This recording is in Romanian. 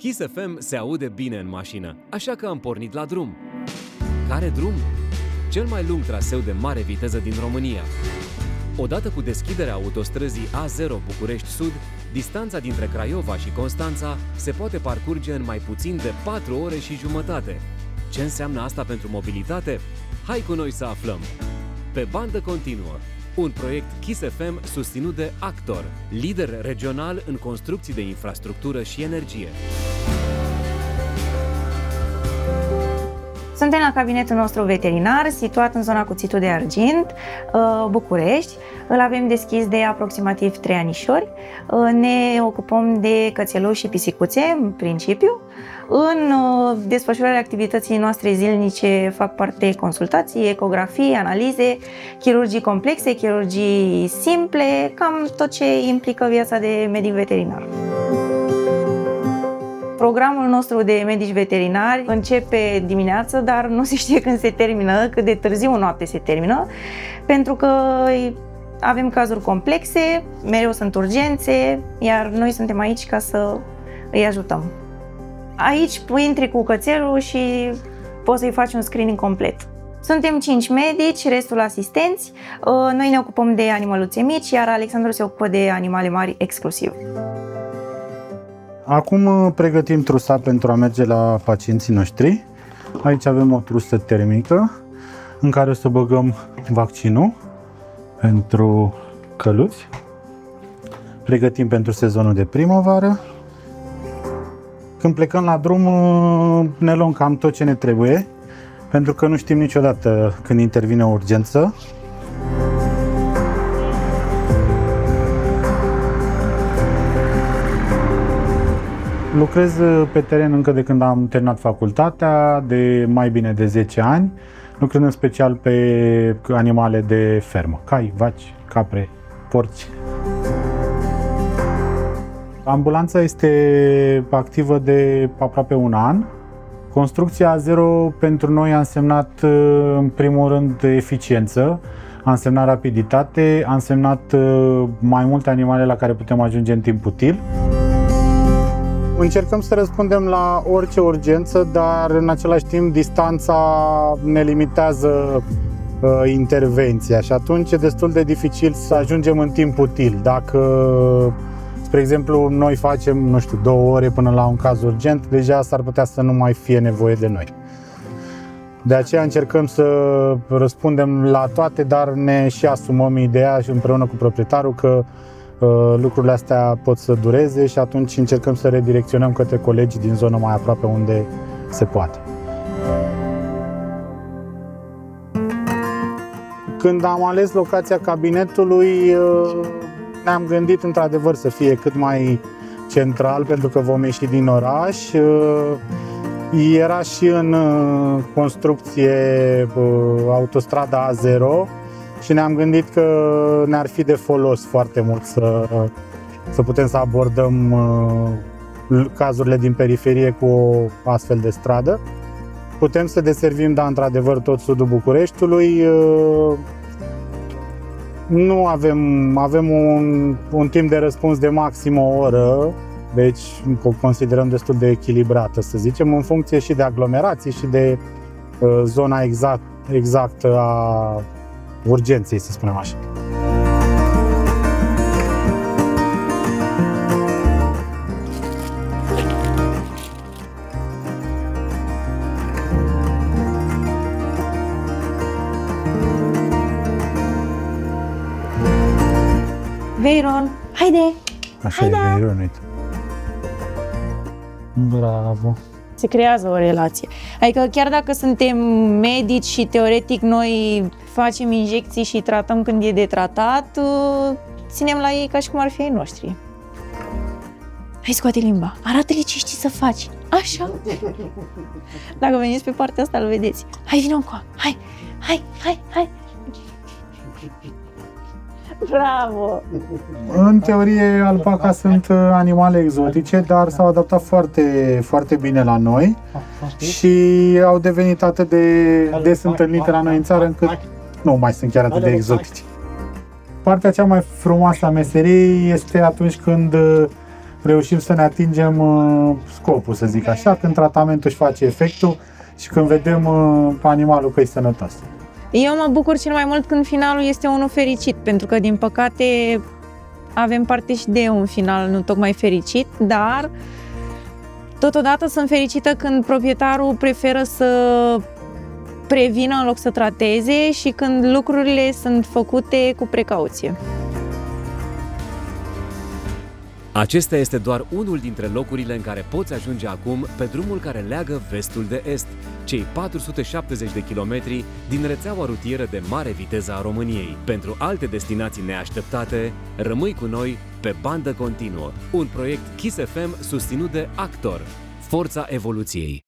Kiss FM se aude bine în mașină, așa că am pornit la drum. Care drum? Cel mai lung traseu de mare viteză din România. Odată cu deschiderea autostrăzii A0 București Sud, distanța dintre Craiova și Constanța se poate parcurge în mai puțin de 4 ore și jumătate. Ce înseamnă asta pentru mobilitate? Hai cu noi să aflăm! Pe bandă continuă, un proiect Kiss FM susținut de Actor, lider regional în construcții de infrastructură și energie. Suntem la cabinetul nostru veterinar, situat în zona Cuțitul de Argint, București. Îl avem deschis de aproximativ 3 anișori. Ne ocupăm de cățeluși și pisicuțe, în principiu. În desfășurarea activității noastre zilnice fac parte consultații, ecografii, analize, chirurgii complexe, chirurgii simple, cam tot ce implică viața de medic veterinar. Programul nostru de medici veterinari începe dimineață, dar nu se știe când se termină, cât de târziu noapte se termină, pentru că avem cazuri complexe, mereu sunt urgențe, iar noi suntem aici ca să îi ajutăm. Aici intri cu cățelul și poți să-i faci un screening complet. Suntem 5 medici, restul asistenți. Noi ne ocupăm de animăluțe mici, iar Alexandru se ocupă de animale mari exclusiv. Acum pregătim trusa pentru a merge la pacienții noștri. Aici avem o trusă termică în care o să băgăm vaccinul pentru căluți. Pregătim pentru sezonul de primăvară. Când plecăm la drum ne luăm cam tot ce ne trebuie, pentru că nu știm niciodată când intervine o urgență. Lucrez pe teren încă de când am terminat facultatea, de mai bine de 10 ani, lucrând în special pe animale de fermă, cai, vaci, capre, porci. Ambulanța este activă de aproape un an. Construcția A0 pentru noi a însemnat în primul rând eficiență, a însemnat rapiditate, a însemnat mai multe animale la care putem ajunge în timp util. Încercăm să răspundem la orice urgență, dar în același timp distanța ne limitează intervenția și atunci e destul de dificil să ajungem în timp util. Dacă, spre exemplu, noi facem, nu știu, 2 ore până la un caz urgent, deja s-ar putea să nu mai fie nevoie de noi. De aceea încercăm să răspundem la toate, dar ne și asumăm ideea și împreună cu proprietarul că lucrurile astea pot să dureze și atunci încercăm să redirecționăm către colegii din zonă mai aproape unde se poate. Când am ales locația cabinetului, ne-am gândit într-adevăr să fie cât mai central, pentru că vom ieși din oraș. Era și în construcție autostrada A0 și ne-am gândit că ne-ar fi de folos foarte mult să putem să abordăm cazurile din periferie cu o astfel de stradă. Putem să deservim, da, într-adevăr, tot sudul Bucureștiului. Nu avem un timp de răspuns de maxim o oră, deci o considerăm destul de echilibrată, să zicem, în funcție și de aglomerații și de zona exactă a urgenței, să spunem așa. Veyron, haide! Așa e, Veyron, uite. Bravo! Se creează o relație. Adică chiar dacă suntem medici și teoretic noi facem injecții și tratăm când e de tratat, ținem la ei ca și cum ar fi ai noștri. Hai, scoate limba, arată-le ce știi să faci. Așa. Dacă veniți pe partea asta, îl vedeți. Hai, vină încoa, hai. Bravo! În teorie, alpaca sunt animale exotice, dar s-au adaptat foarte, foarte bine la noi și au devenit atât de des întâlnite la noi în țară, încât nu mai sunt chiar atât de exotice. Partea cea mai frumoasă a meseriei este atunci când reușim să ne atingem scopul, să zic așa, când tratamentul își face efectul și când vedem animalul că e sănătos. Eu mă bucur cel mai mult când finalul este unul fericit, pentru că, din păcate, avem parte și de un final nu tocmai fericit, dar totodată sunt fericită când proprietarul preferă să prevină în loc să trateze și când lucrurile sunt făcute cu precauție. Acesta este doar unul dintre locurile în care poți ajunge acum pe drumul care leagă vestul de est, cei 470 de kilometri din rețeaua rutieră de mare viteză a României. Pentru alte destinații neașteptate, rămâi cu noi pe bandă continuă, un proiect Kiss FM susținut de Actor, forța evoluției.